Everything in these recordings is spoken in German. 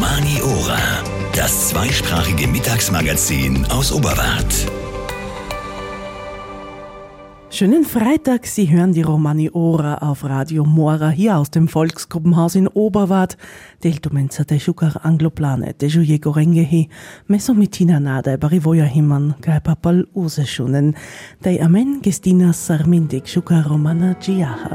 Romani Ora, das zweisprachige Mittagsmagazin aus Oberwart. Schönen Freitag, Sie hören die Romani Ora auf Radio Mora hier aus dem Volksgruppenhaus in Oberwart. Del domenza de Shukar Angloplane, de Juye Gorengehe, meso mitina nada barivoja himan, kai papal use schunen, de amen gestina sarmindik Shukar Romana Giaha.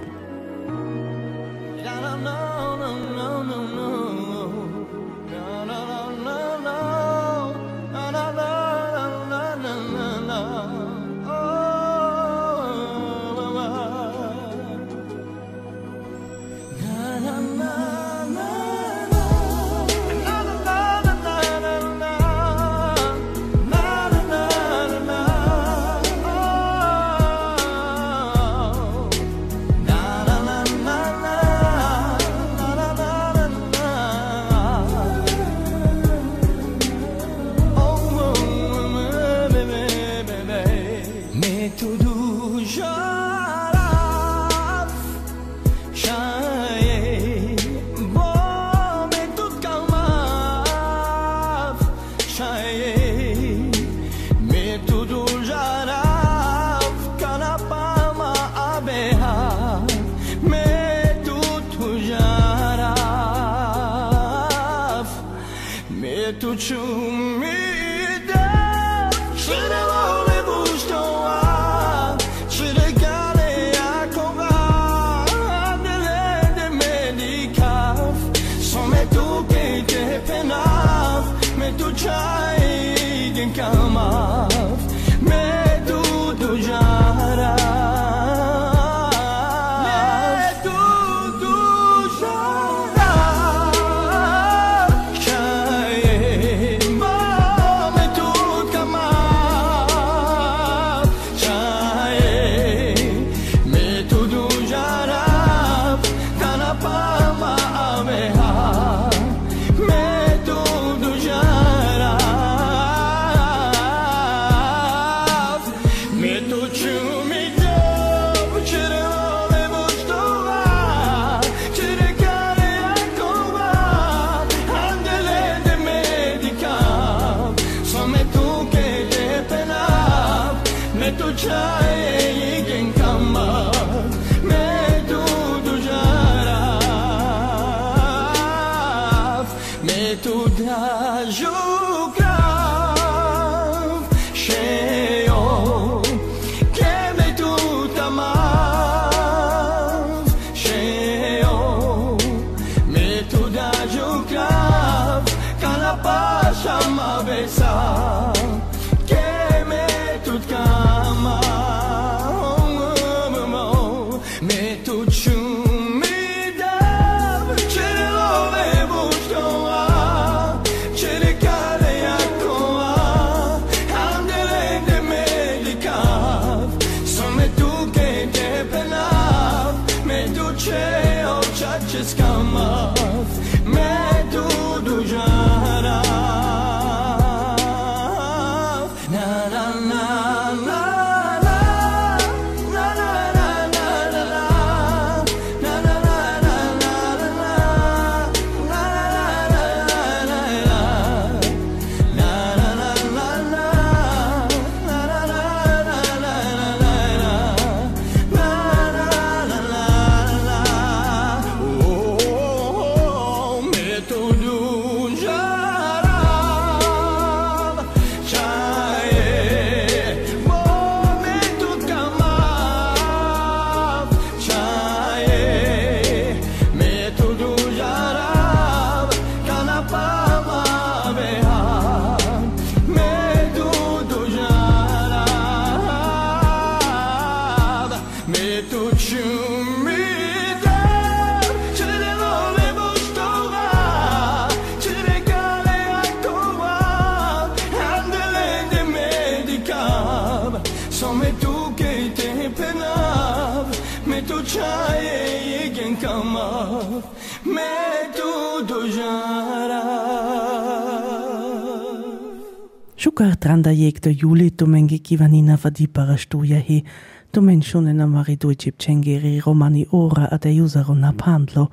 Shukar tranda jekto Juli tumengi kivanina vadipara stuja he, tumen shunen amari duicip cengeri Romani Ora ade usaro na pandlo,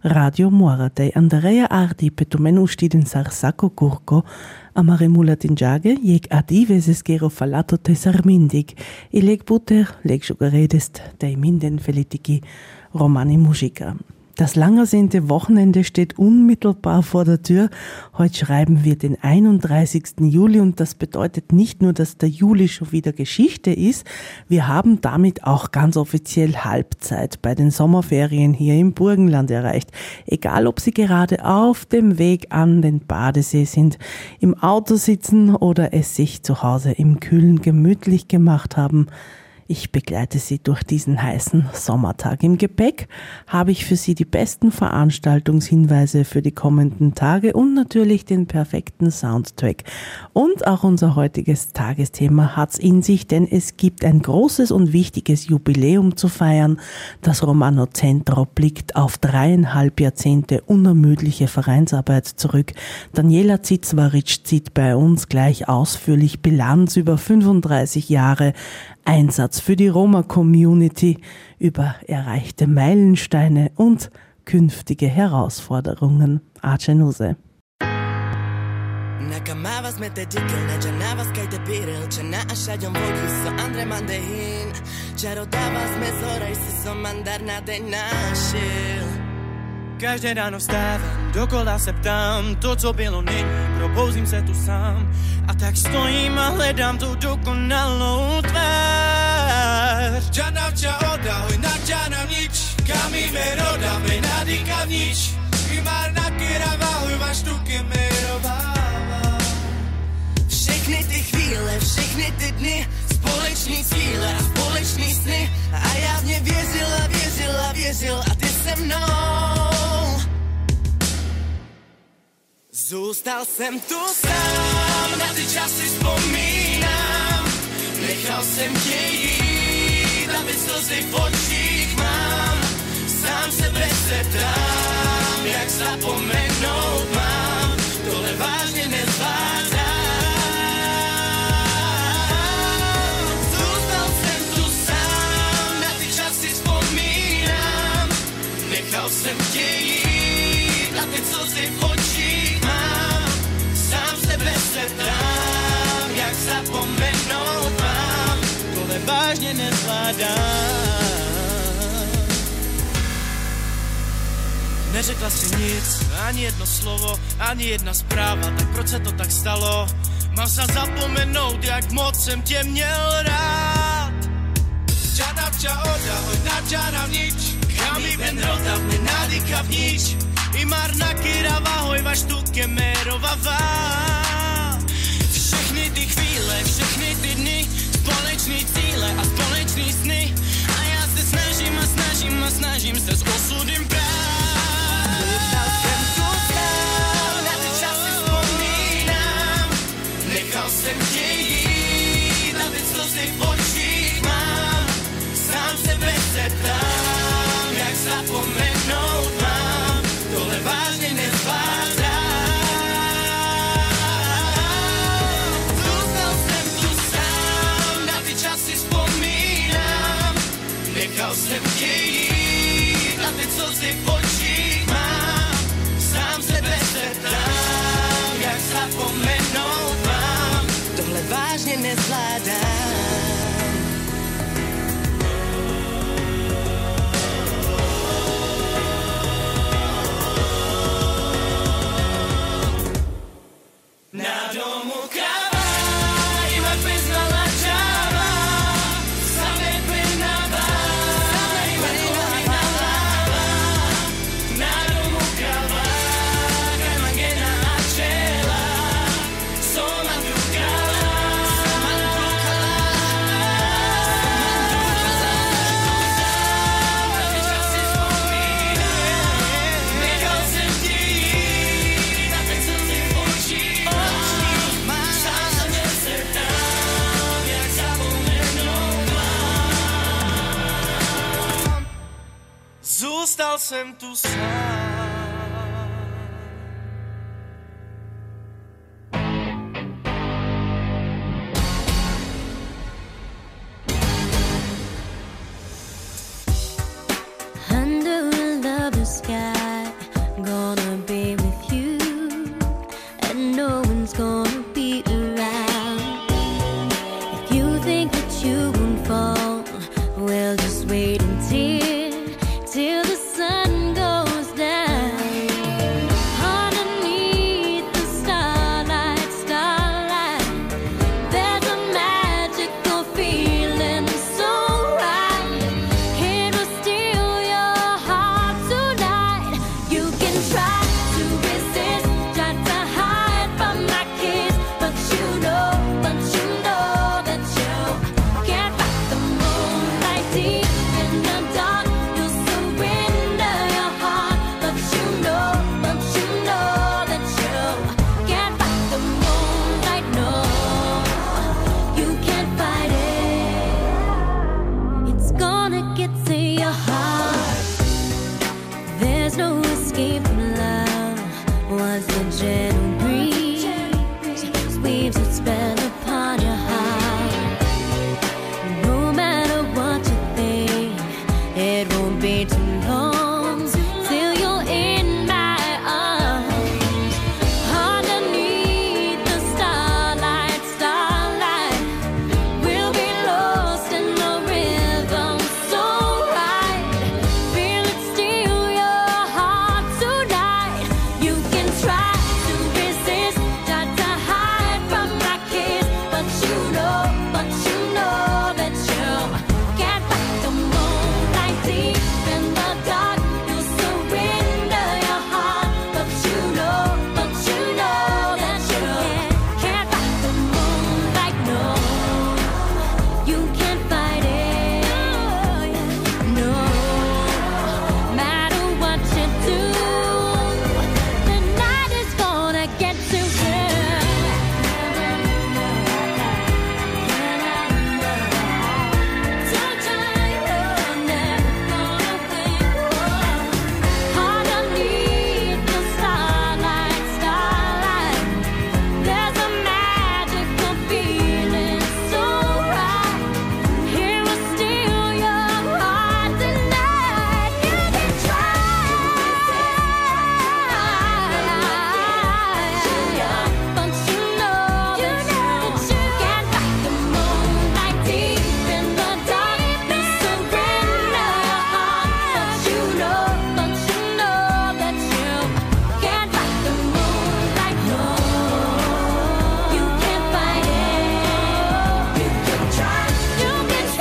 Radio Mora, dei Andrea Ardi petumen ustiden Sarsacco Curco, amare mulat in Giage, jeg adi veses gero falato te sarmindig, e leg buter, leg sugaredest, dei minden felitiki Romani Musica. Das langersehnte Wochenende steht unmittelbar vor der Tür. Heute schreiben wir den 31. Juli und das bedeutet nicht nur, dass der Juli schon wieder Geschichte ist, wir haben damit auch ganz offiziell Halbzeit bei den Sommerferien hier im Burgenland erreicht. Egal, ob Sie gerade auf dem Weg an den Badesee sind, im Auto sitzen oder es sich zu Hause im Kühlen gemütlich gemacht haben. Ich begleite Sie durch diesen heißen Sommertag. Im Gepäck habe ich für Sie die besten Veranstaltungshinweise für die kommenden Tage und natürlich den perfekten Soundtrack. Und auch unser heutiges Tagesthema hat's in sich, denn es gibt ein großes und wichtiges Jubiläum zu feiern. Das Romano Centro blickt auf 3,5 Jahrzehnte unermüdliche Vereinsarbeit zurück. Daniela Zitzwaric zieht bei uns gleich ausführlich Bilanz über 35 Jahre Einsatz für die Roma-Community, über erreichte Meilensteine und künftige Herausforderungen. Acenuse. Nakamavas met de dikel, najanavas kaj te piril, če na ašadjom vogi so andre mandehin, če rodavas me zoraj si so mandarna de našil. Každé ráno vstávam, dokola se ptám, to, co bylo, není, probouzím se tu sám. A tak stojím a hledám tu dokonalou tvár. Džanavča odahoj, nadžanam nič, kam ime rodame, nadýkav nič. Imar nakýra vahoj, máš tu kemerovává. Všechny ty chvíle, všechny ty dny, společný cíle a společný sny. A já v ně věřil a ty se mnou. Zůstal jsem tu sám, na ty časy vzpomínám. Nechal jsem tě jít, aby slzy v očích mám. Sám sebe se ptám, jak zapomenout mám. Tohle vážně nezvládám. Zůstal jsem tu sám, na ty časy vzpomínám. Nechal jsem tě jít, a ty slzy v očích mám. Sám sebe se ptám, jak zapomenout mám. Tohle vážně nezvládám. Neřekla si nic, ani jedno slovo, ani jedna zpráva, tak proč se to tak stalo? Mám se zapomenout, jak moc jsem tě měl rád. Džanavča odahoj, nadžanav nič, kam i ben rodav, nenadýkav nič. Imar nakýra vahoj, vaš tu kemerovavá. Všechny ty chvíle, všechny ty dny, společný cíle a společný sny. A já se snažím se s osudem brát. Zůstal jsem tu sám, na ty časy vzpomínám. Nechal jsem tě jít, a ty slzy v očích mám. Sám sebe se ptám, jak zapomenout mám. Tohle vážně nezvládám. Zůstal jsem tu sám, na ty časy vzpomínám. Nechal jsem tě jít, a ty slzy v očích mám. Sám sebe se ptám, jak zapomenout mám. Tohle vážně nezvládám. Na domu káva, iba priznala čáva. Same prináva, iba kolina láva. Na domu káva, kamangena a čela. Soma dukala, na ty časy vzpomínám. Nechal jsem ti jít, a teď jsem si v očích. Zůstal jsem tu sám. Under a lover's sky, gonna be around. If you think that you won't fall, well, just wait till the sun goes down. Underneath the starlight, there's a magical feeling so right. It will steal your heart tonight. You can try to resist, try to hide from my kiss, but you know that you can't fight the moonlight deep in the dark. You'll surrender your heart, but you know that you can't fight the moonlight. No, you can't fight it. It's gonna get to your heart. There's no escape from love. Once the gentle breeze weaves its spell upon your heart, no matter what you think, it won't be too long till you're in my arms. Underneath the starlight, we'll be lost in the rhythm so right. Feel it steal your heart tonight. You can try to resist, try to hide from my kiss, but you know that you can't fight the moonlight deep in the dark. You'll surrender your heart, but you know that you can't fight the moonlight. No, you can't fight it. No, matter what you do, the night is gonna get to you. Underneath the starlight, there's a magical feeling so right. Here will steal your heart tonight. You can try, but you know that you can't fight the moonlight deep in the dark. You surrender your heart, but you know that you can't fight the moonlight. No, you can't fight it. You can try to resist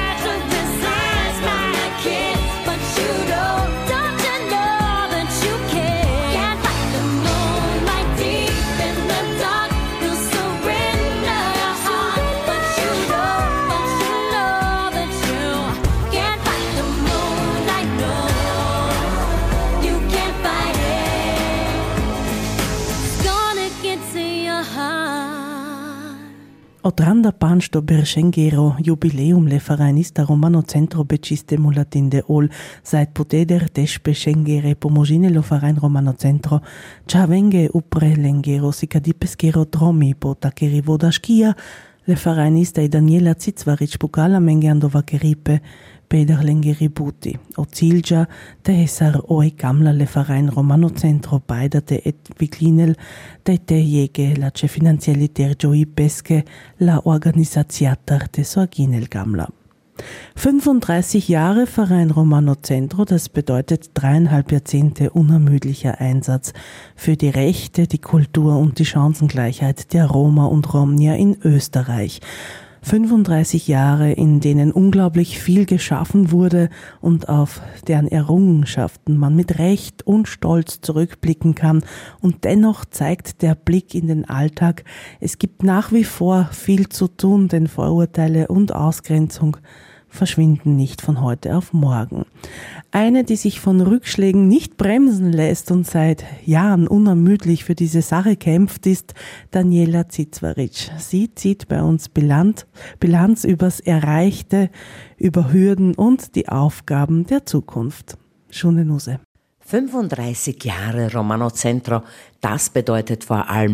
my kiss, but you don't you know that you can't fight the moonlight deep in the dark. You'll surrender your heart, but you know that you can't fight the moonlight. No, you can't fight it. It's gonna get to your heart. Otranda panšto beršengero jubileum le faranista romano centro beciste mulatin de ol seit poteder tesh beschengere pomožine lo farain romano centro čavenge upre lengero sikadi peskero tromi pota keri vodaškija le faranista i Daniela Cicvarić pukala mengeando vakeripe peder lengeri buti o cilja te hesar oi kamla le farain romano centro paidate et viklinel te jege la ce finanzialiter joi peske la organisaziatar te soaginel gamla. 35 Jahre Verein Romano Centro, das bedeutet 3,5 Jahrzehnte unermüdlicher Einsatz für die Rechte, die Kultur und die Chancengleichheit der Roma und Romnia in Österreich. 35 Jahre, in denen unglaublich viel geschaffen wurde und auf deren Errungenschaften man mit Recht und Stolz zurückblicken kann. Und dennoch zeigt der Blick in den Alltag, es gibt nach wie vor viel zu tun, denn Vorurteile und Ausgrenzung verschwinden nicht von heute auf morgen. Eine, die sich von Rückschlägen nicht bremsen lässt und seit Jahren unermüdlich für diese Sache kämpft, ist Daniela Cicvarić. Sie zieht bei uns Bilanz übers Erreichte, über Hürden und die Aufgaben der Zukunft. Schöne Nuse. 35 Jahre Romano Centro, das bedeutet vor allem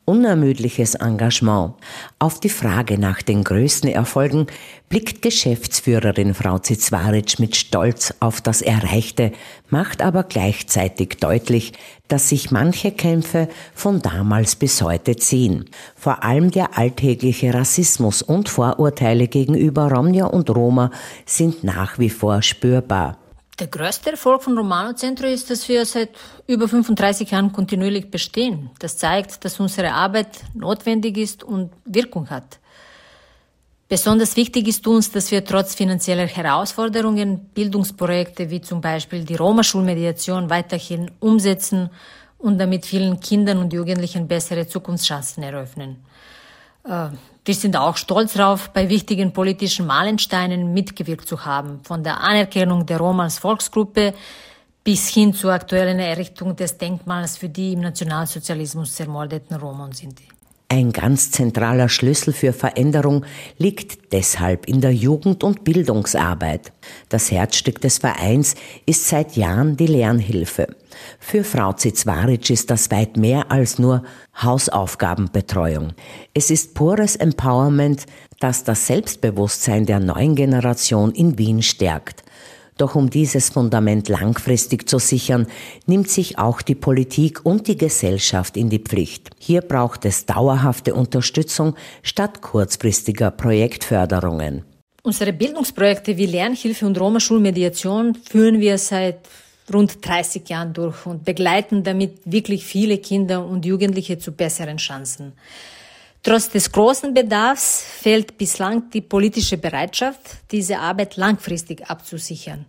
unermüdliches Engagement. Auf die Frage nach den größten Erfolgen blickt Geschäftsführerin Frau Zizwaric mit Stolz auf das Erreichte, macht aber gleichzeitig deutlich, dass sich manche Kämpfe von damals bis heute ziehen. Vor allem der alltägliche Rassismus und Vorurteile gegenüber Romja und Roma sind nach wie vor spürbar. Der größte Erfolg von Romano Centro ist, dass wir seit über 35 Jahren kontinuierlich bestehen. Das zeigt, dass unsere Arbeit notwendig ist und Wirkung hat. Besonders wichtig ist uns, dass wir trotz finanzieller Herausforderungen Bildungsprojekte wie zum Beispiel die Roma-Schulmediation weiterhin umsetzen und damit vielen Kindern und Jugendlichen bessere Zukunftschancen eröffnen. Wir sind auch stolz darauf, bei wichtigen politischen Meilensteinen mitgewirkt zu haben, von der Anerkennung der Roma als Volksgruppe bis hin zur aktuellen Errichtung des Denkmals für die im Nationalsozialismus ermordeten Roma und Sinti. Ein ganz zentraler Schlüssel für Veränderung liegt deshalb in der Jugend- und Bildungsarbeit. Das Herzstück des Vereins ist seit Jahren die Lernhilfe. Für Frau Zizwaric ist das weit mehr als nur Hausaufgabenbetreuung. Es ist pures Empowerment, das das Selbstbewusstsein der neuen Generation in Wien stärkt. Doch um dieses Fundament langfristig zu sichern, nimmt sich auch die Politik und die Gesellschaft in die Pflicht. Hier braucht es dauerhafte Unterstützung statt kurzfristiger Projektförderungen. Unsere Bildungsprojekte wie Lernhilfe und Roma-Schulmediation führen wir seit rund 30 Jahren durch und begleiten damit wirklich viele Kinder und Jugendliche zu besseren Chancen. Trotz des großen Bedarfs fehlt bislang die politische Bereitschaft, diese Arbeit langfristig abzusichern.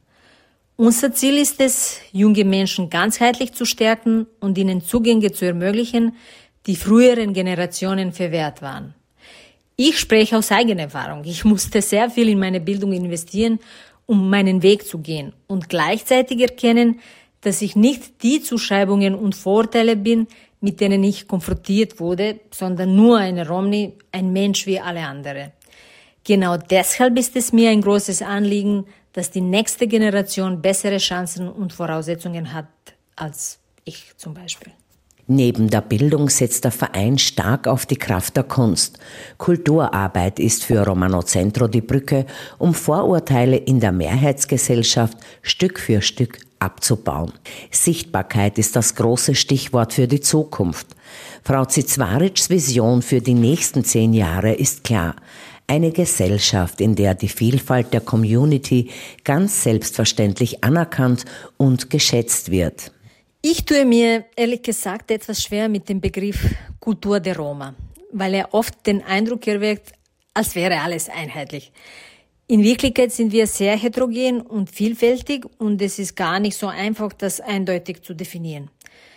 Unser Ziel ist es, junge Menschen ganzheitlich zu stärken und ihnen Zugänge zu ermöglichen, die früheren Generationen verwehrt waren. Ich spreche aus eigener Erfahrung. Ich musste sehr viel in meine Bildung investieren, um meinen Weg zu gehen und gleichzeitig erkennen, dass ich nicht die Zuschreibungen und Vorurteile bin, mit denen ich konfrontiert wurde, sondern nur eine Romni, ein Mensch wie alle anderen. Genau deshalb ist es mir ein großes Anliegen, dass die nächste Generation bessere Chancen und Voraussetzungen hat als ich zum Beispiel. Neben der Bildung setzt der Verein stark auf die Kraft der Kunst. Kulturarbeit ist für Romano Centro die Brücke, um Vorurteile in der Mehrheitsgesellschaft Stück für Stück abzubauen. Sichtbarkeit ist das große Stichwort für die Zukunft. Frau Zizwarics Vision für die nächsten 10 Jahre ist klar. Eine Gesellschaft, in der die Vielfalt der Community ganz selbstverständlich anerkannt und geschätzt wird. Ich tue mir ehrlich gesagt etwas schwer mit dem Begriff Kultur der Roma, weil er oft den Eindruck erweckt, als wäre alles einheitlich. In Wirklichkeit sind wir sehr heterogen und vielfältig und es ist gar nicht so einfach, das eindeutig zu definieren.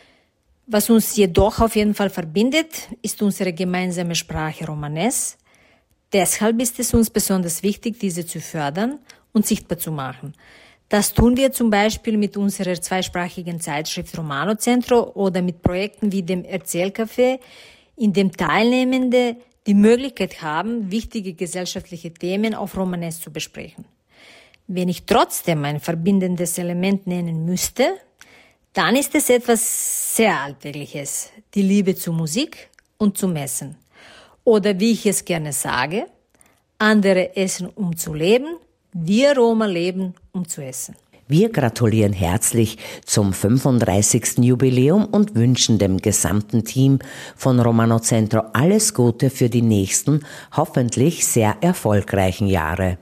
Was uns jedoch auf jeden Fall verbindet, ist unsere gemeinsame Sprache Romanes. Deshalb ist es uns besonders wichtig, diese zu fördern und sichtbar zu machen. Das tun wir zum Beispiel mit unserer zweisprachigen Zeitschrift Romano Centro oder mit Projekten wie dem Erzählcafé, in dem Teilnehmende die Möglichkeit haben, wichtige gesellschaftliche Themen auf Romanes zu besprechen. Wenn ich trotzdem ein verbindendes Element nennen müsste, dann ist es etwas sehr Alltägliches, die Liebe zur Musik und zum Essen. Oder wie ich es gerne sage, andere essen, um zu leben, wir Roma leben, um zu essen. Wir gratulieren herzlich zum 35. Jubiläum und wünschen dem gesamten Team von Romano Centro alles Gute für die nächsten, hoffentlich sehr erfolgreichen Jahre.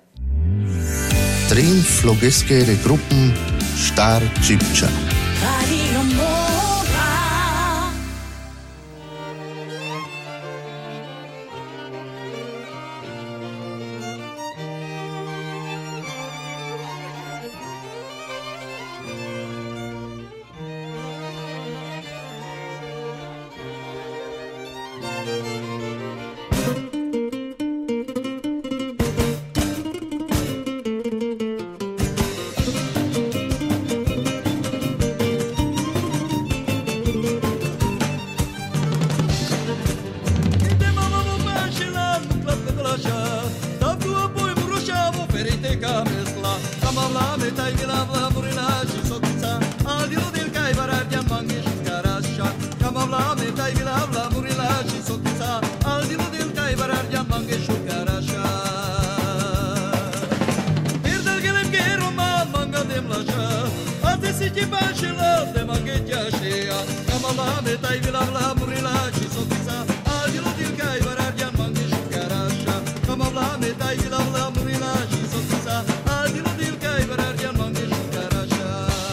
Trin Flogeske Gruppen Star Cipcia. Come on, love me, baby, love, love, ci sottiza al di là del kai bararja mange shukarasha bir gelip geroma manga demlasha atesi ki başla de mange yaşya kamala metay bilagla murila ci sottiza al di là del kai bararja mange shukarasha kamala metay bilagla murila ci sottiza al di là del kai bararja mange shukarasha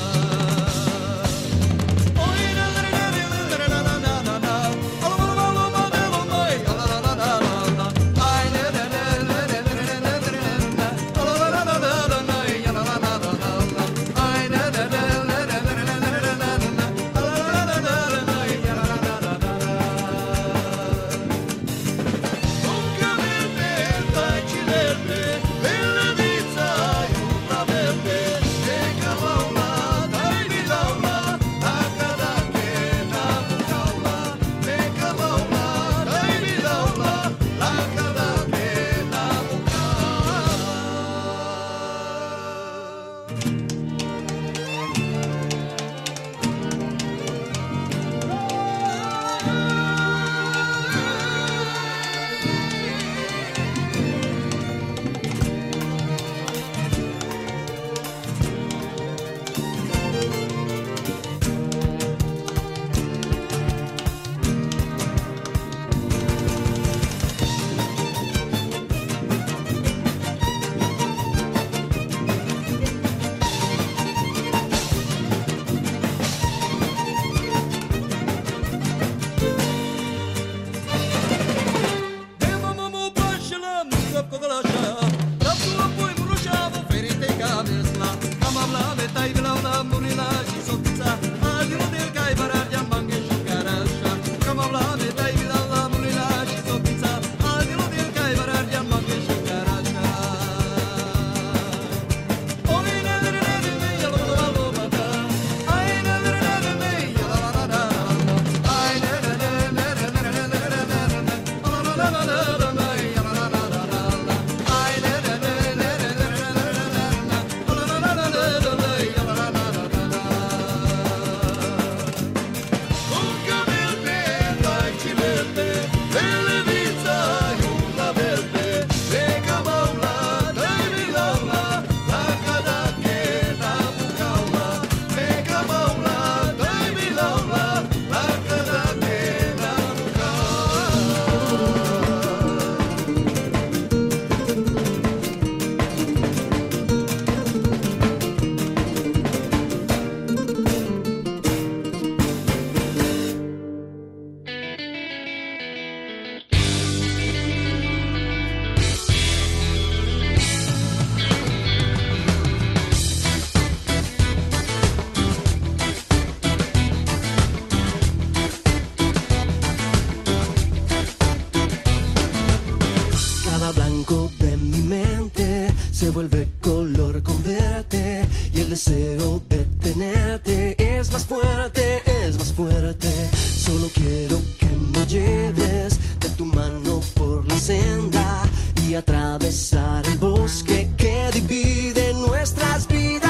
se vuelve color con verte y el deseo de tenerte es más fuerte, es más fuerte. Solo quiero que me lleves de tu mano por la senda y atravesar el bosque que divide nuestras vidas.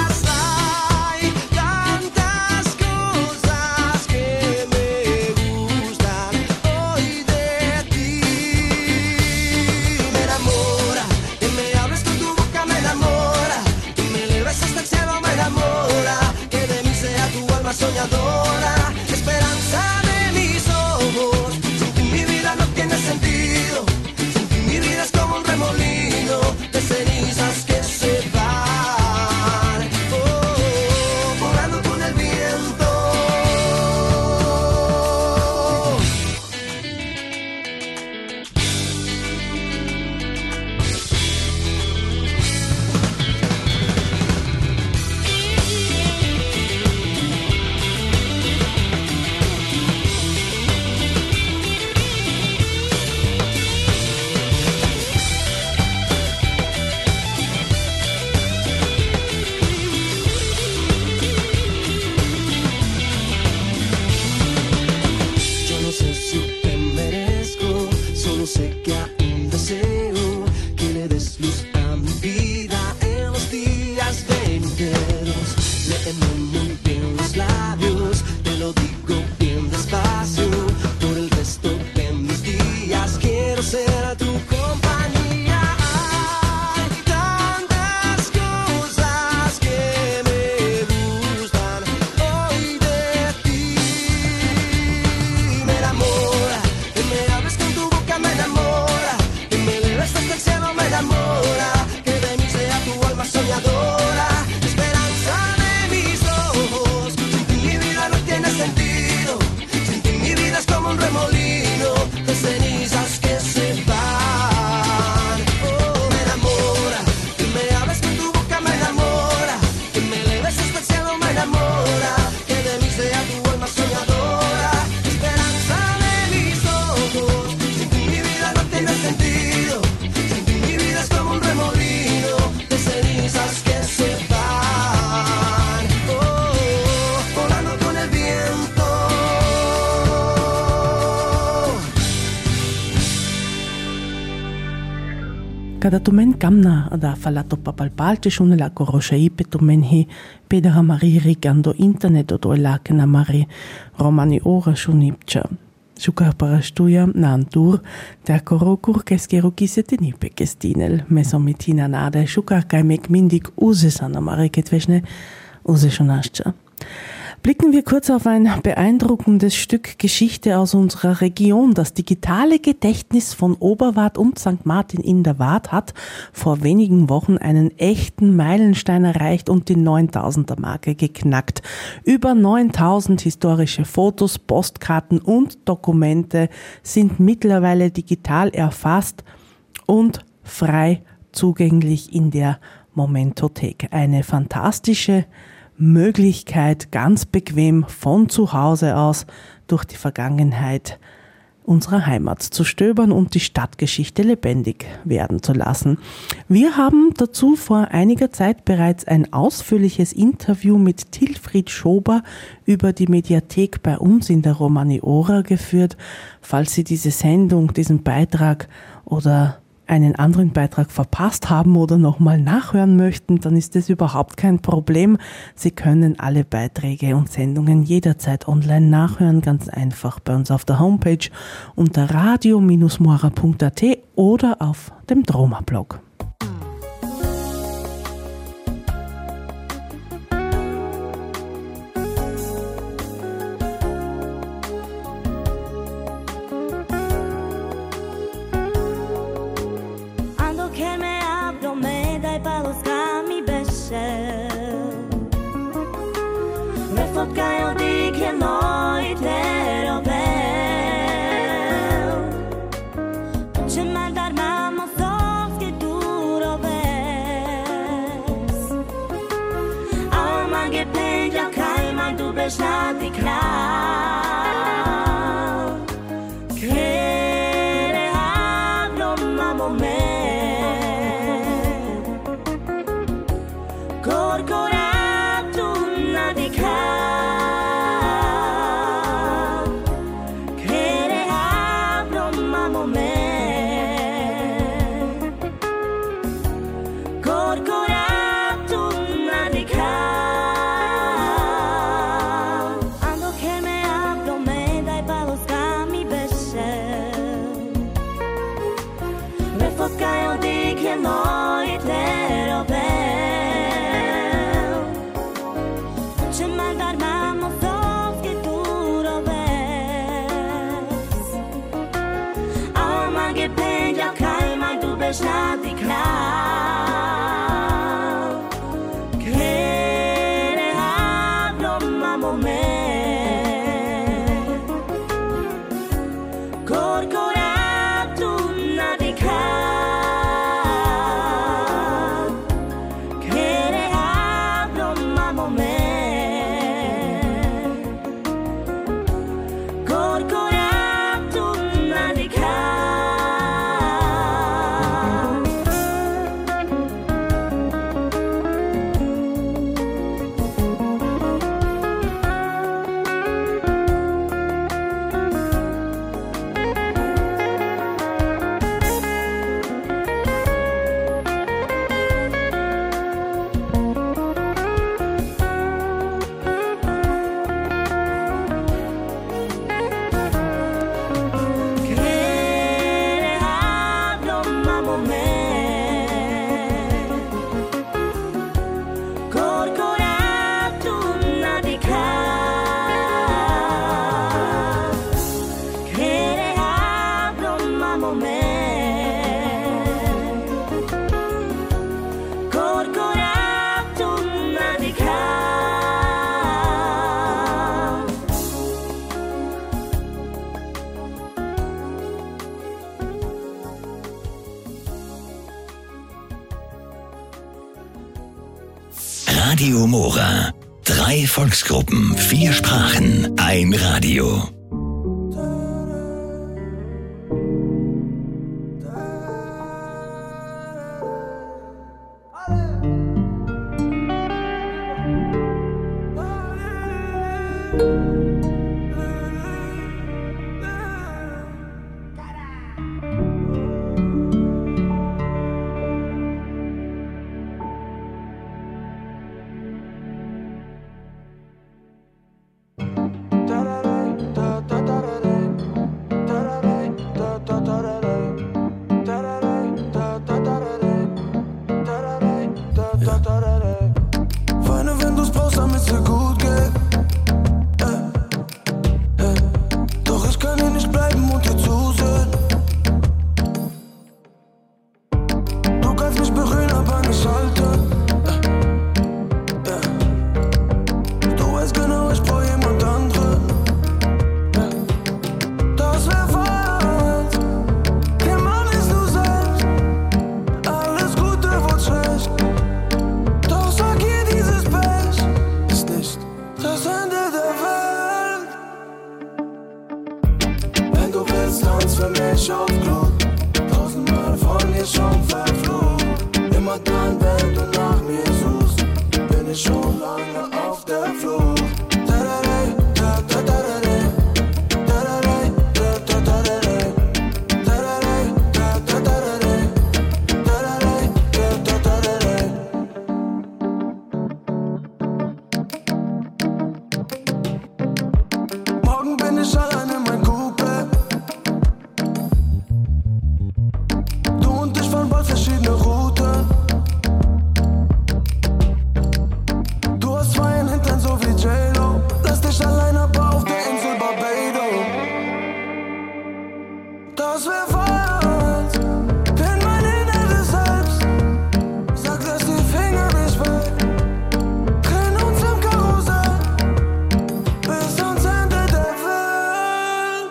Hay tantas cosas que me gustan hoy de ti. Me enamora, que me hables con tu boca, me enamora, y me eleves hasta el cielo, me enamora. Kada tumen kamna da falato papalpalte shune la koroshei petumen he pedera mari rigando internet odo lakena mari romani ora shunipcha. Shukar parastuja na antur der korokur keskero kisetini pekestinel mesomitina nade shukar kaimek mindig usesana mari ketweshne useshonascha. Blicken wir kurz auf ein beeindruckendes Stück Geschichte aus unserer Region. Das digitale Gedächtnis von Oberwart und St. Martin in der Waadt hat vor wenigen Wochen einen echten Meilenstein erreicht und die 9000er-Marke geknackt. Über 9000 historische Fotos, Postkarten und Dokumente sind mittlerweile digital erfasst und frei zugänglich in der Momentothek. Eine fantastische Möglichkeit, ganz bequem von zu Hause aus durch die Vergangenheit unserer Heimat zu stöbern und die Stadtgeschichte lebendig werden zu lassen. Wir haben dazu vor einiger Zeit bereits ein ausführliches Interview mit Tilfried Schober über die Mediathek bei uns in der Romani-Ora geführt. Falls Sie diese Sendung, diesen Beitrag oder einen anderen Beitrag verpasst haben oder nochmal nachhören möchten, dann ist das überhaupt kein Problem. Sie können alle Beiträge und Sendungen jederzeit online nachhören, ganz einfach bei uns auf der Homepage unter radio-mora.at oder auf dem Droma-Blog. Radio Mora. 3 Volksgruppen, 4 Sprachen, ein Radio. willst, tanz für mich auf Glut. Tausendmal von dir schon verflucht. Immer dann, wenn du nach mir suchst, bin ich schon lange auf der Flucht. Morgen bin ich allein in mein Coupe. Du und ich fahren bald verschiedene Routen. Du hast zwei in Hintern, so wie J-Lo. Lass dich allein, aber auf der Insel Barbados. Das wär Feuerholz in mein inneres Selbst. Sag, lass die Finger nicht weg. Drehen uns im Karussell bis ans Ende der Welt.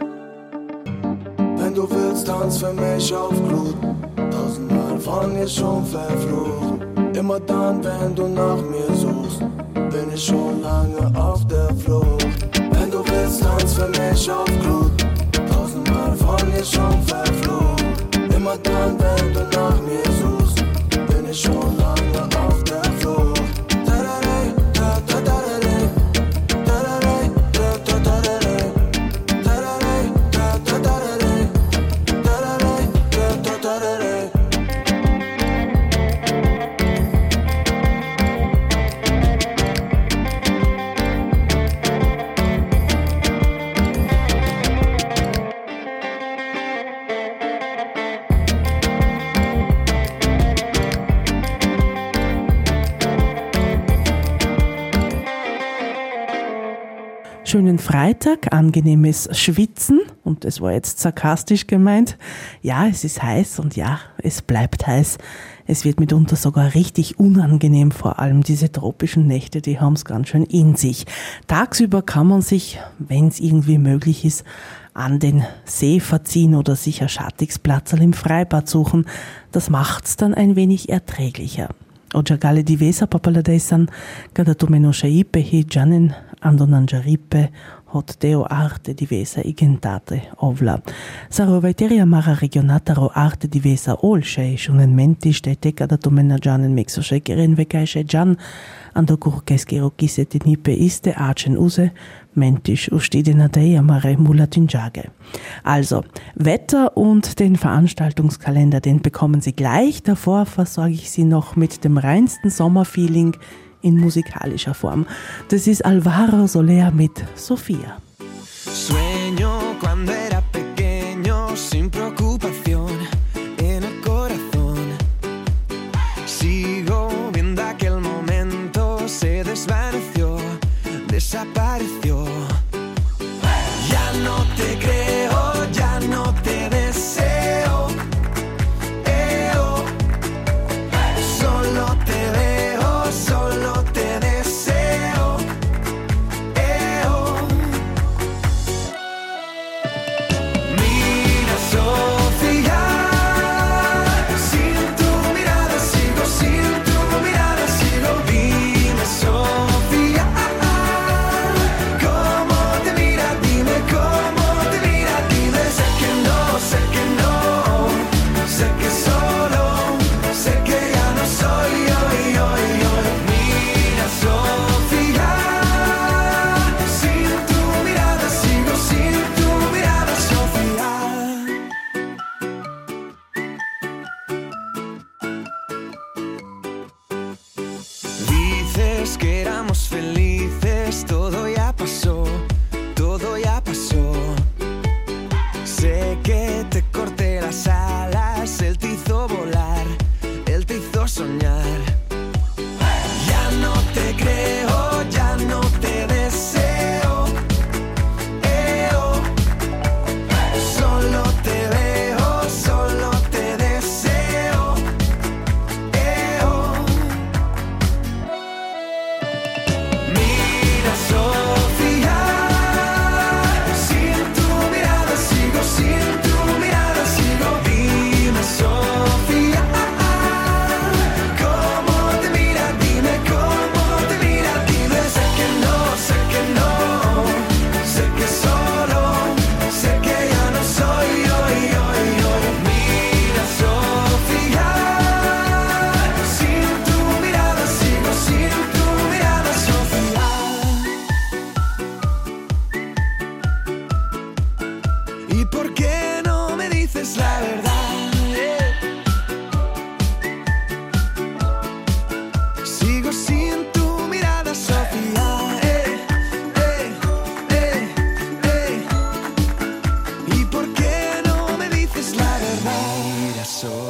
Wenn du willst, tanz für mich auf Glut. Tausendmal von dir schon verflucht. Immer dann, wenn du nach mir suchst, bin ich schon lange auf der Flucht. Wenn du willst, tanz für mich auf Glut. Tausendmal von dir schon verflucht. Immer dann, wenn du nach mir suchst, bin ich schon lange auf der Flucht. Schönen Freitag, angenehmes Schwitzen, und das war jetzt sarkastisch gemeint. Ja, es ist heiß und ja, es bleibt heiß. Es wird mitunter sogar richtig unangenehm, vor allem diese tropischen Nächte, die haben's ganz schön in sich. Tagsüber kann man sich, wenn es irgendwie möglich ist, an den See verziehen oder sich ein schattiges Platzerl im Freibad suchen. Das macht's dann ein wenig erträglicher. Oggi a gale divesa papala desan, kada tu menosceipe hi gianen andonangiaripe hot deo arte divesa igentate ovla. Saro vaiteria mara regionataro arte divesa olsce shunen menti stete kada tu menagianen mexosce geren vecaisce gian ando curcheskero kisete nipe iste archen use mentisch ustidena deia mare mulatinjage. Also, Wetter und den Veranstaltungskalender, den bekommen Sie gleich. Davor versorge ich Sie noch mit dem reinsten Sommerfeeling in musikalischer Form. Das ist Alvaro Soler mit Sofía. Sueño cuando era pequeño, sin preocupación en el corazón. Sigo viendo aquel momento, se desvaneció, desapareció. Ya no te creo, ya no te deseo. Solo te veo, solo te deseo. Mira, Sofía, sin tu mirada sigo, sin tu mirada sigo. Dime, Sofía, cómo te mira, dime cómo te mira, dime. Sé que no, sé que solo, sé que ya no soy yo. Mira, Sofía, sin tu mirada sigo, sin tu mirada, Sofía. Dices que éramos felices, todo ya pasó, todo ya pasó. Sé que te corté las alas, él te hizo volar, él te hizo soñar. Ya no te creo, ya no te deseo. Solo te veo, solo te deseo. Mira, Sofía, sin tu mirada sigo, sin tu mirada. ¿Y por qué no me dices la verdad? Sigo sin tu mirada, Sofía. ¿Y por qué no me dices la verdad? Mira,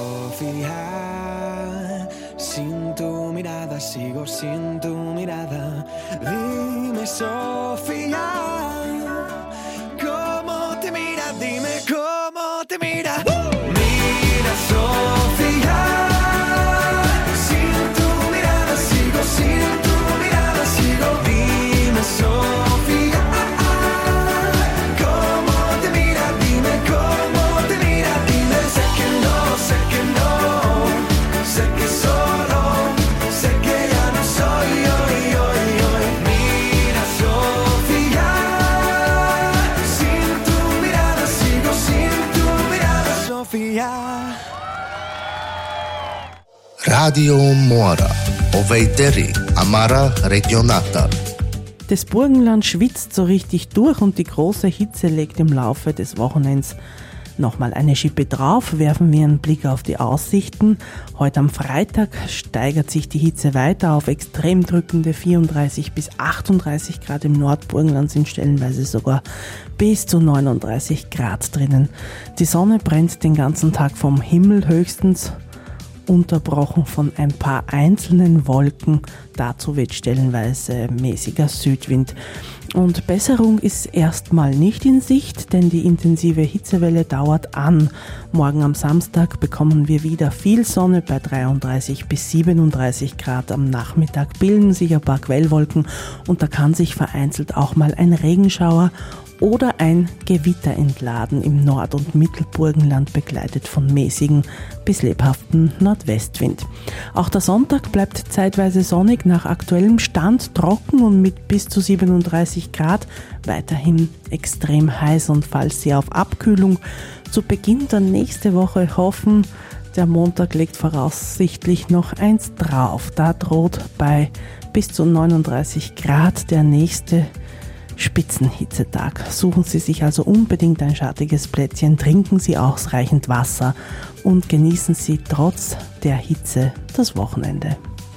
Sofía, sin tu mirada, sigo sin tu mirada. Dime, Sofía, ¿cómo te mira? Dime cómo te mira. Mira, Sofía, sin tu mirada, sigo sin tu mirada, sigo. Dime, Sofía, ¿cómo te mira? Dime cómo te mira. Dime, sé que no, sé que solo, sé que ya no soy hoy. Mira, Sofía, sin tu mirada, sigo sin tu mirada, Sofía. Radio Mora, Oveideri, Amara Regionata. Das Burgenland schwitzt so richtig durch und die große Hitze legt im Laufe des Wochenends nochmal eine Schippe drauf. Werfen wir einen Blick auf die Aussichten. Heute am Freitag steigert sich die Hitze weiter auf extrem drückende 34 bis 38 Grad. Im Nordburgenland sind stellenweise sogar bis zu 39 Grad drinnen. Die Sonne brennt den ganzen Tag vom Himmel, höchstens unterbrochen von ein paar einzelnen Wolken. Dazu weht stellenweise mäßiger Südwind. Und Besserung ist erstmal nicht in Sicht, denn die intensive Hitzewelle dauert an. Morgen am Samstag bekommen wir wieder viel Sonne bei 33 bis 37 Grad. Am Nachmittag bilden sich ein paar Quellwolken und da kann sich vereinzelt auch mal ein Regenschauer oder ein Gewitter entladen im Nord- und Mittelburgenland, begleitet von mäßigen bis lebhaften Nordwestwind. Auch der Sonntag bleibt zeitweise sonnig, nach aktuellem Stand trocken und mit bis zu 37 Grad, weiterhin extrem heiß. Und falls Sie auf Abkühlung zu Beginn der nächsten Woche hoffen, der Montag legt voraussichtlich noch eins drauf. Da droht bei bis zu 39 Grad der nächste Spitzenhitzetag. Suchen Sie sich also unbedingt ein schattiges Plätzchen, trinken Sie ausreichend Wasser und genießen Sie trotz der Hitze das Wochenende.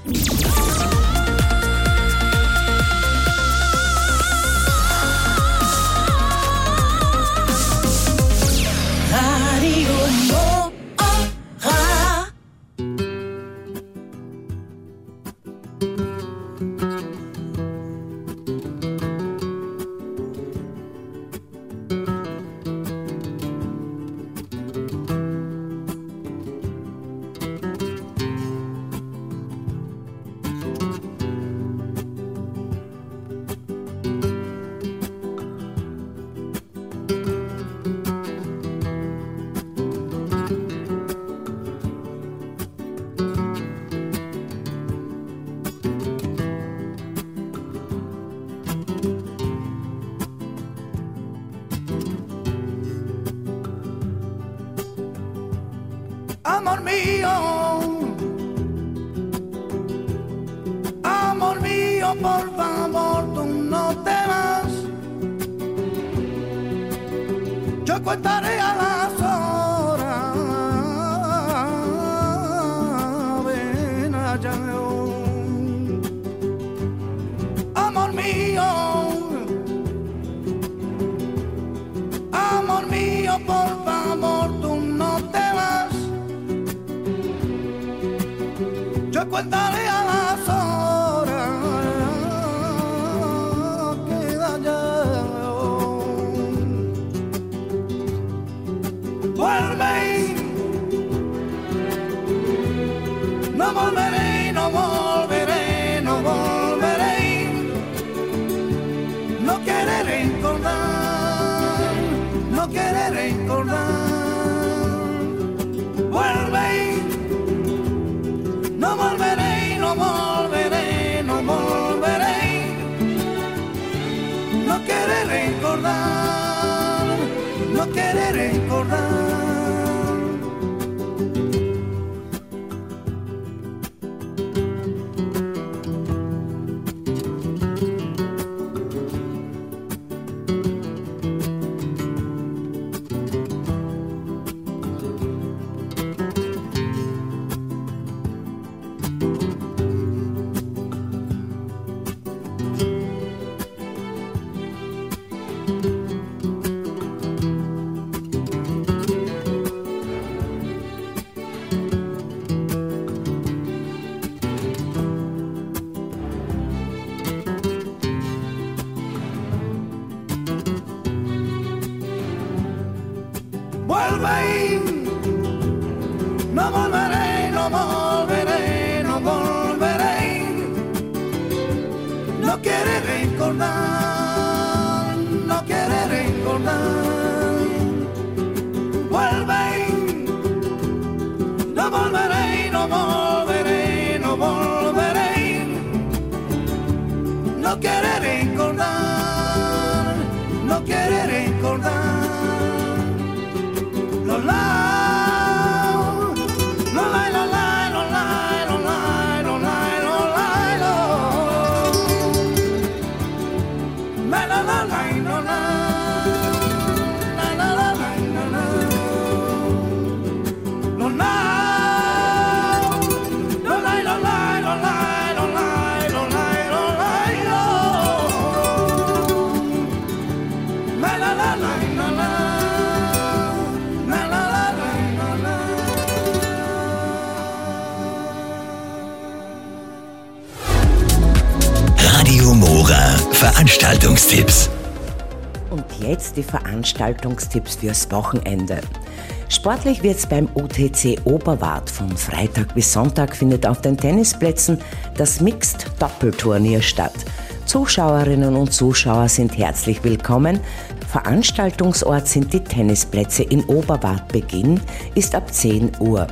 Amor mío, por favor, tú no te vas. Yo contaré a las horas. Ven allá. Amor mío, por favor, tú no te vas. Yo contaré a las horas. Queda ya. Vuelve. No volveré, no volveré, no volveré. No quiere recordar, no quiere recordar. Vuelve. No volveré, no volveré, no volveré. No quiere recordar, no quiere recordar. vuelve, no volveré, no volveré, no volveré, no quiere recordar, no quiere recordar, vuelve, no volveré, no volveré, no volveré, no quiere recordar, no quiere recordar. Veranstaltungstipps. Und jetzt die Veranstaltungstipps fürs Wochenende. Sportlich wird's beim UTC Oberwart. Von Freitag bis Sonntag findet auf den Tennisplätzen das Mixed-Doppelturnier statt. Zuschauerinnen und Zuschauer sind herzlich willkommen. Veranstaltungsort sind die Tennisplätze in Oberwart. Beginn ist ab 10 Uhr.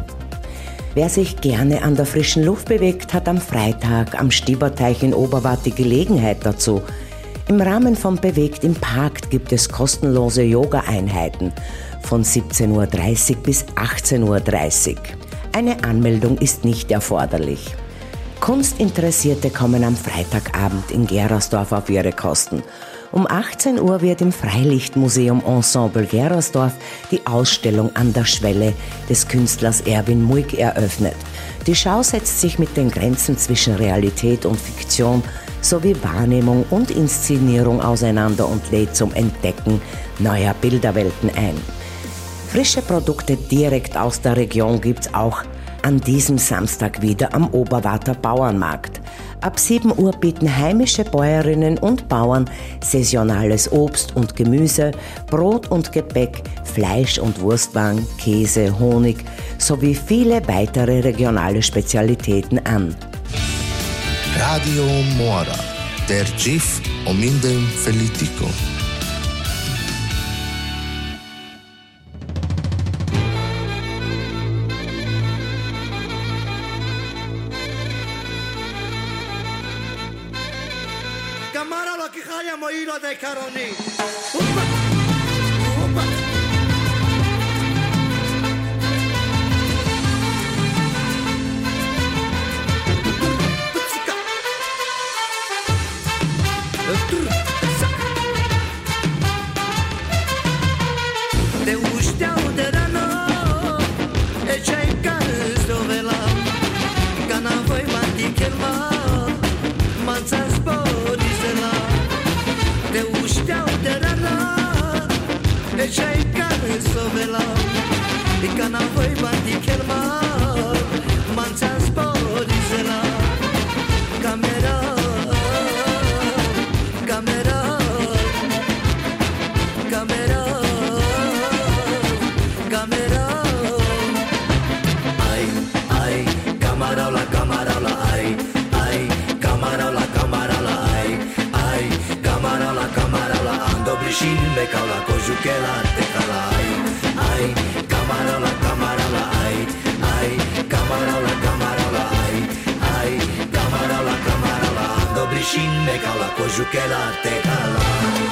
Wer sich gerne an der frischen Luft bewegt, hat am Freitag am Stieberteich in Oberwart die Gelegenheit dazu. Im Rahmen von Bewegt im Park gibt es kostenlose Yoga-Einheiten von 17:30 Uhr bis 18:30 Uhr. Eine Anmeldung ist nicht erforderlich. Kunstinteressierte kommen am Freitagabend in Gerasdorf auf ihre Kosten. Um 18 Uhr wird im Freilichtmuseum Ensemble Gerasdorf die Ausstellung An der Schwelle des Künstlers Erwin Muig eröffnet. Die Schau setzt sich mit den Grenzen zwischen Realität und Fiktion sowie Wahrnehmung und Inszenierung auseinander und lädt zum Entdecken neuer Bilderwelten ein. Frische Produkte direkt aus der Region gibt's auch an diesem Samstag wieder am Oberwarter Bauernmarkt. Ab 7 Uhr bieten heimische Bäuerinnen und Bauern saisonales Obst und Gemüse, Brot und Gebäck, Fleisch- und Wurstwaren, Käse, Honig sowie viele weitere regionale Spezialitäten an. Radio Mora, der GIF Omindem Felitico. Camara lo que haya moído de Caroni. Te ușteau de rana, e ce-ai care zdovela, ca n-avoi mati chelma, manța zborizela. Te ușteau de rana, e ce-ai care zdovela, ca n-avoi mati chelma, manța zborizela. Camera, camera, camera, camera. Ai, ai, camaraula, camaraula, ai, ai, camaraula, camaraula, ai, ai, camaraula, camaraula, ando brișin me caula cojuchela te cala, ai, ai, camaraula, camaraula, ai, ai, camaraula, camaraula, ai, ai, camaraula, camaraula, ando brișin me caula cojuchela te cala.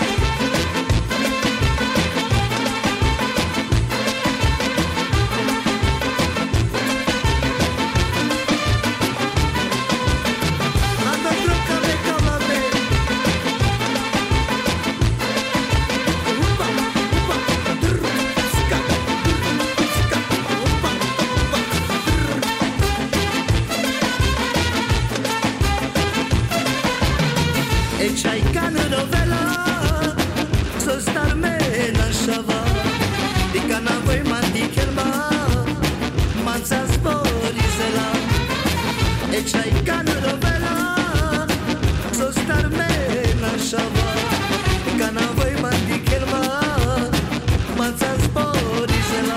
Echai cană novela, să starme na șava, di cana voi mandi chelma, manța zborizela. Echai cană novela, să starme na șava, di cana voi mandi chelma, manța zborizela.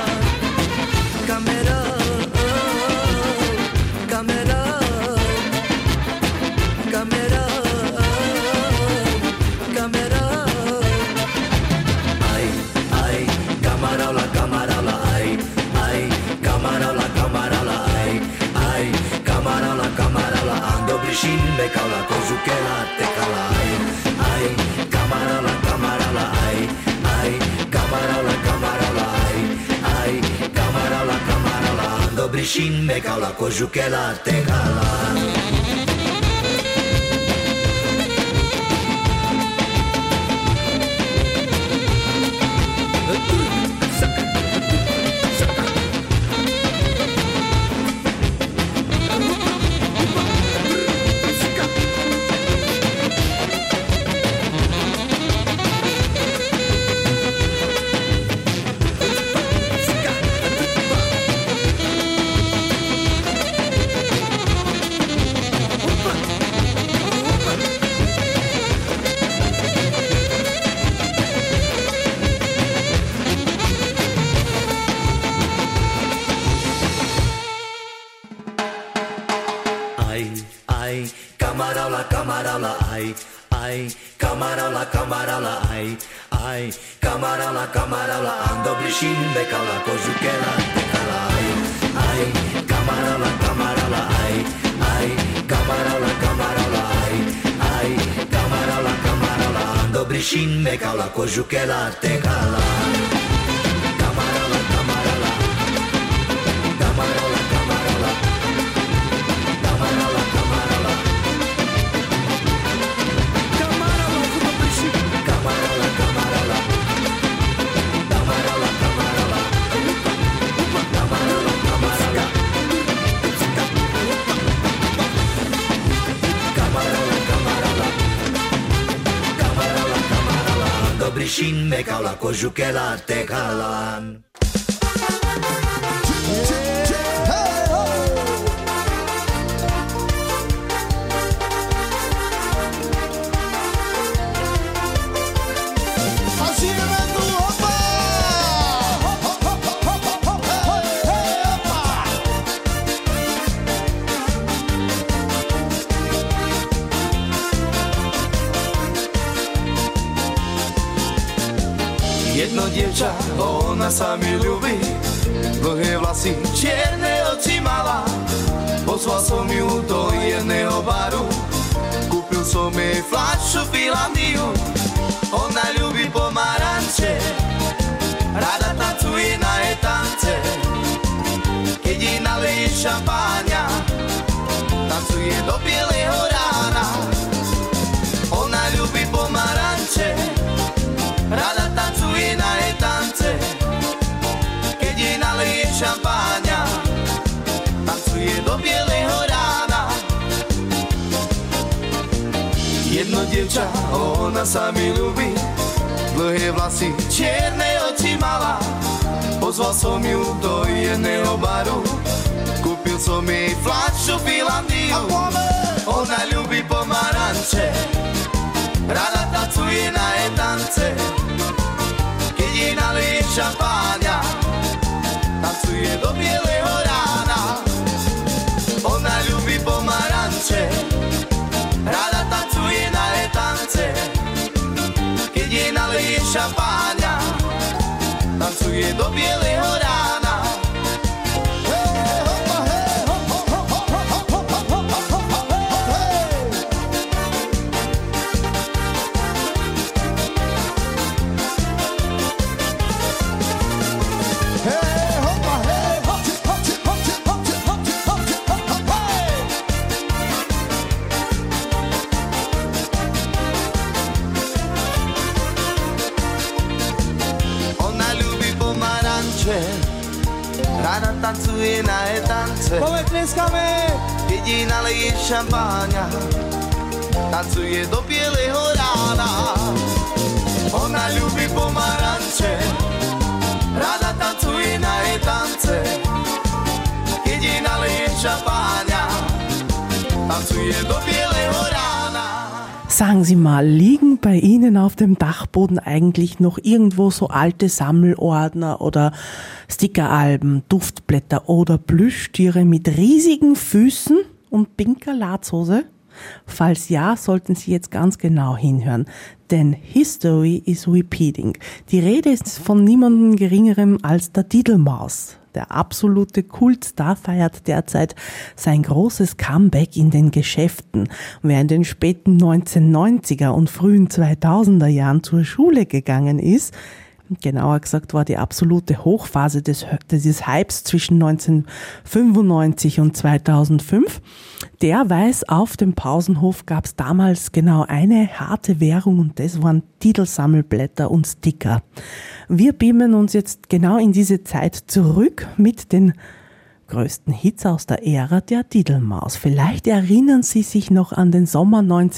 brishin me kaula kojukela tegala. Camarala, ando brishin me kaula kojukela tegala. Ai, camarala, ai, camarala, ai, camarala, ando brishin me kaula kojukela tegala. Camarala, camarala, camarala, camarala, camarala, camarala. Brishin me kaula kojukela tegalan. Jedno dievča, ona sa mi ľúbi, dlhé vlasy, čierne oči mala. Pozval som ju do jedného baru, kúpil som jej fľašu Finlandiu. Ona ľúbi pomaranče, rada tancuje na jej tance. Keď jej naleje šampáňa, tancuje do bieleho rána. Ona ľúbi pomaranče, rada tancuje na jej tance. Keď jej naleje šampáňa, tancuje do bieleho rána. Jedno dievča, ona sa mi ľúbi, dlhé vlasy, čierne oči mala. Pozval som ju do jedného baru, kúpil som jej fľašu Finlandiu. Ona ľúbi pomaranče, rada tancuje na jej tance. Keď jej naleje šampáňa, tancuje do bieleho rána. Ona ľúbi pomaranče, rada tancuje na jej tance. Keď jej naleje šampáňa, tancuje do bieleho rána. Rada tancuje na jej tance. Keď jej naleje šampáňa, tancuje do bieleho rána. Ona ľúbi pomaranče, rada tancuje na jej tance. Keď jej naleje šampáňa, tancuje do bieleho rána. Sagen Sie mal, liegen bei Ihnen auf dem Dachboden eigentlich noch irgendwo so alte Sammelordner oder Stickeralben, Duftblätter oder Plüschtiere mit riesigen Füßen und pinker Latzhose? Falls ja, sollten Sie jetzt ganz genau hinhören, denn History is repeating. Die Rede ist von niemandem Geringerem als der Diddlemaus. Der absolute Kultstar feiert derzeit sein großes Comeback in den Geschäften. Wer in den späten 1990er und frühen 2000er Jahren zur Schule gegangen ist, genauer gesagt war die absolute Hochphase dieses Hypes zwischen 1995 und 2005. Derweis auf dem Pausenhof gab es damals genau eine harte Währung und das waren Titelsammelblätter und Sticker. Wir beamen uns jetzt genau in diese Zeit zurück mit den größten Hits aus der Ära der Diddlemaus. Vielleicht erinnern Sie sich noch an den Sommer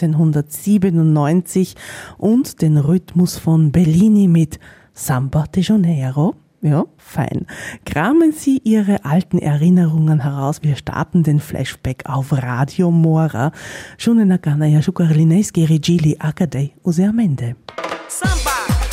1997 und den Rhythmus von Bellini mit Samba de Janeiro. Ja, fein. Kramen Sie Ihre alten Erinnerungen heraus. Wir starten den Flashback auf Radio Mora. Schon na gana ja shukarlinejski rigili akadej uziamende. Samba!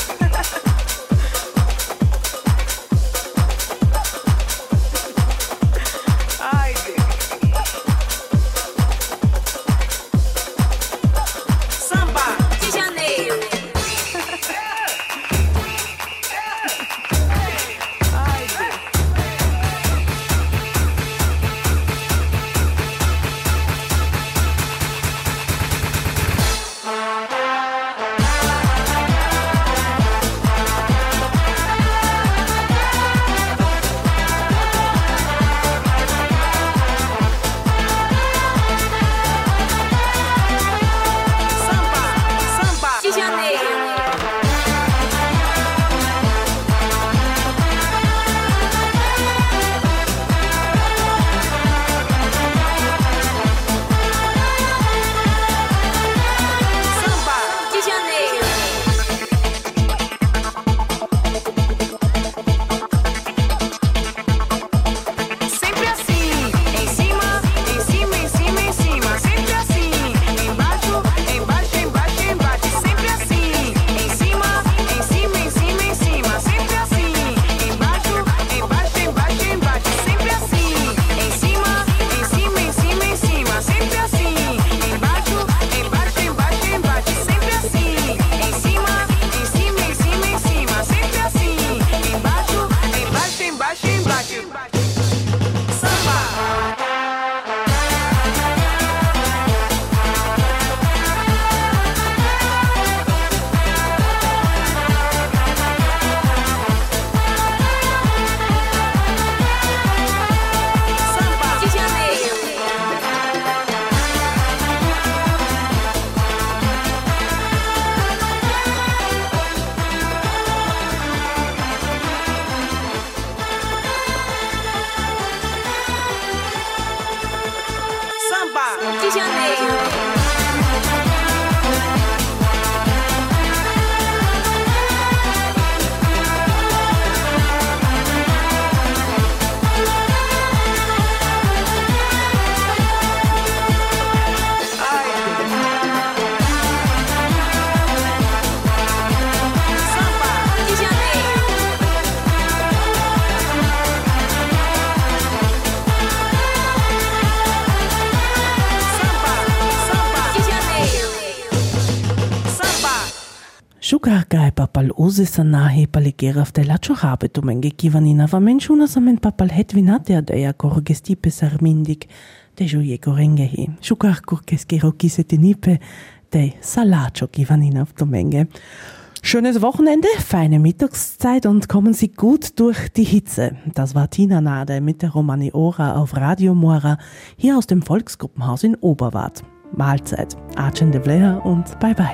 Šukarka papal uzisa nahi paligera v telačo habetu menge kivanina va menšuna samen papal hetvinate adeja korgestipe sarmindik te jujeko rengehi. Šukarkurkes kirokisete nipe te salačo kivanina v Menge. Schönes Wochenende, feine Mittagszeit und kommen Sie gut durch die Hitze. Das war Tina Nade mit der Romani-Ora auf Radio Mora hier aus dem Volksgruppenhaus in Oberwart. Mahlzeit, Archen de Vleha und bye bye.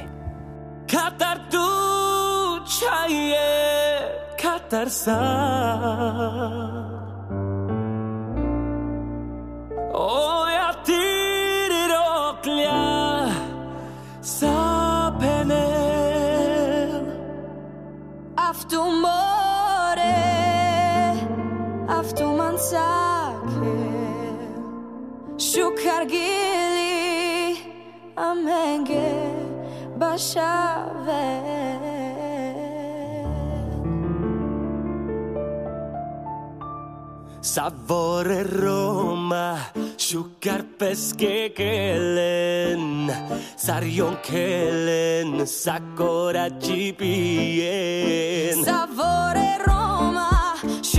Katar tu chaye Katar sa O ya tiriroklia sa penem Aftu more Aftu mansake Shukar gili Amenge Bashave Savore Roma Shukar peske kelen Sarjon kelen Sakora chipien Savore Roma